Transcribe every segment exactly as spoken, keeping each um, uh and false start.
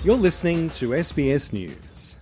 You're listening to S B S News.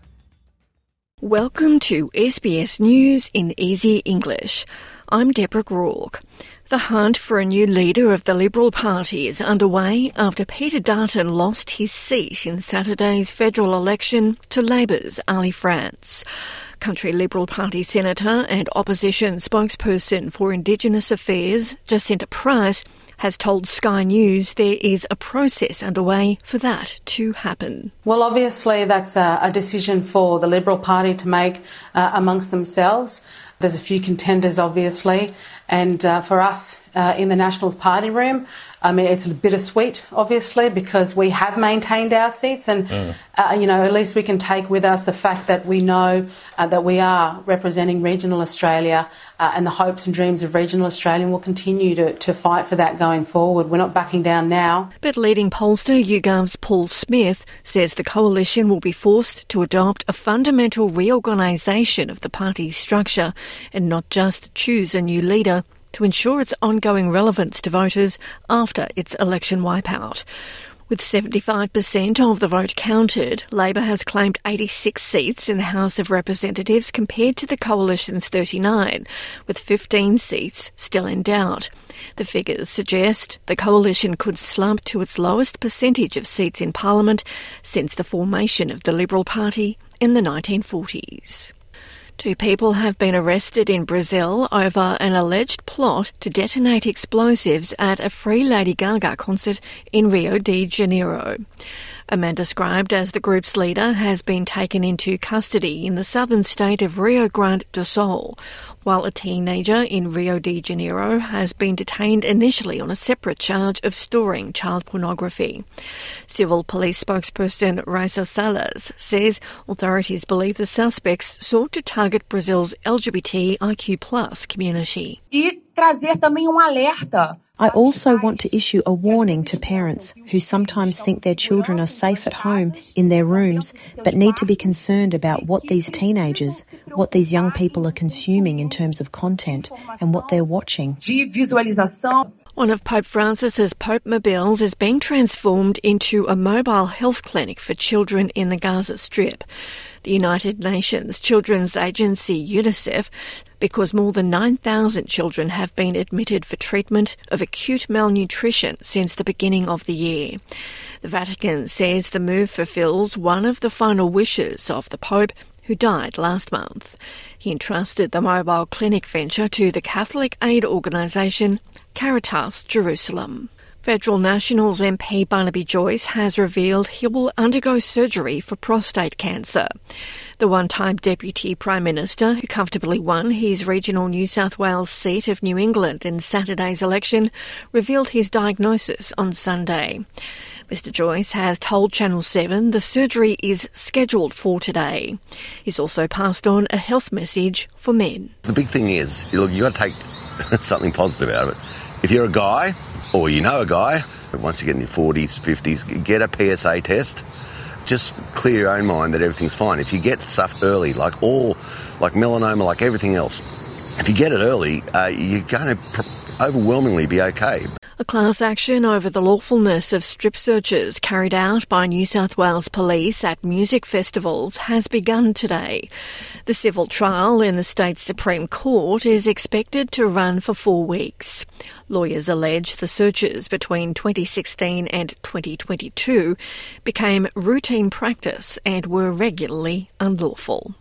Welcome to S B S News in Easy English. I'm Deborah Groarke. The hunt for a new leader of the Liberal Party is underway after Peter Dutton lost his seat in Saturday's federal election to Labor's Ali France. Country Liberal Party Senator and opposition spokesperson for Indigenous Affairs, Jacinta Price, has told Sky News there is a process underway for that to happen. Well, obviously that's a, a decision for the Liberal Party to make uh, amongst themselves. There's a few contenders, obviously, and uh, for us uh, in the Nationals party room, I mean, it's bittersweet, obviously, because we have maintained our seats and, mm. uh, you know, at least we can take with us the fact that we know uh, that we are representing regional Australia uh, and the hopes and dreams of regional Australia, and we'll continue to, to fight for that going forward. We're not backing down now. But leading pollster YouGov's Paul Smith says the coalition will be forced to adopt a fundamental reorganisation of the party's structure and not just choose a new leader to ensure its ongoing relevance to voters after its election wipeout. With seventy-five percent of the vote counted, Labor has claimed eighty-six seats in the House of Representatives compared to the coalition's thirty-nine, with fifteen seats still in doubt. The figures suggest the coalition could slump to its lowest percentage of seats in Parliament since the formation of the Liberal Party in the nineteen forties. Two people have been arrested in Brazil over an alleged plot to detonate explosives at a Free Lady Gaga concert in Rio de Janeiro. A man described as the group's leader has been taken into custody in the southern state of Rio Grande do Sul, while a teenager in Rio de Janeiro has been detained initially on a separate charge of storing child pornography. Civil police spokesperson Raisa Salas says authorities believe the suspects sought to target Brazil's L G B T I Q plus community. E trazer também um alerta. I also want to issue a warning to parents who sometimes think their children are safe at home in their rooms but need to be concerned about what these teenagers, what these young people are consuming in terms of content and what they're watching. De visualização. One of Pope Francis's Pope Mobiles is being transformed into a mobile health clinic for children in the Gaza Strip. The United Nations Children's Agency, UNICEF, because more than nine thousand children have been admitted for treatment of acute malnutrition since the beginning of the year. The Vatican says the move fulfills one of the final wishes of the Pope, who died last month. He entrusted the mobile clinic venture to the Catholic aid organisation Caritas Jerusalem. Federal Nationals M P Barnaby Joyce has revealed he will undergo surgery for prostate cancer. The one-time Deputy Prime Minister, who comfortably won his regional New South Wales seat of New England in Saturday's election, revealed his diagnosis on Sunday. Mister Joyce has told Channel seven the surgery is scheduled for today. He's also passed on a health message for men. The big thing is, look, you've got to take something positive out of it. If you're a guy, or you know a guy, once you get in your forties, fifties, get a P S A test. Just clear your own mind that everything's fine. If you get stuff early, like all, like melanoma, like everything else, if you get it early, uh, you're going to pr- overwhelmingly be okay. A class action over the lawfulness of strip searches carried out by New South Wales Police at music festivals has begun today. The civil trial in the state's Supreme Court is expected to run for four weeks. Lawyers allege the searches between twenty sixteen and twenty twenty-two became routine practice and were regularly unlawful.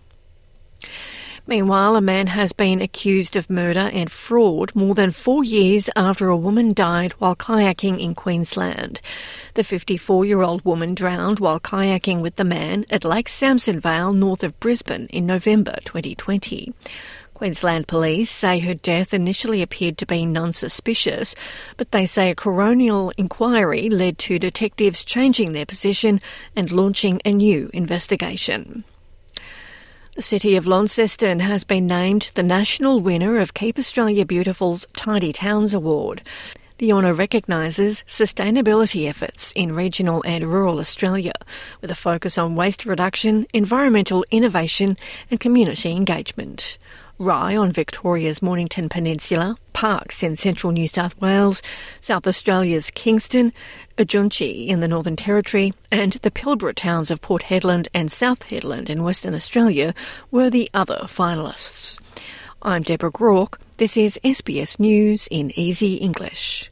Meanwhile, a man has been accused of murder and fraud more than four years after a woman died while kayaking in Queensland. The fifty-four-year-old woman drowned while kayaking with the man at Lake Samsonvale north of Brisbane in November twenty twenty. Queensland police say her death initially appeared to be non-suspicious, but they say a coronial inquiry led to detectives changing their position and launching a new investigation. The City of Launceston has been named the national winner of Keep Australia Beautiful's Tidy Towns Award. The honour recognises sustainability efforts in regional and rural Australia, with a focus on waste reduction, environmental innovation and community engagement. Rye on Victoria's Mornington Peninsula, Parkes in central New South Wales, South Australia's Kingston, Adjunchi in the Northern Territory, and the Pilbara towns of Port Hedland and South Hedland in Western Australia were the other finalists. I'm Deborah Groark. This is S B S News in Easy English.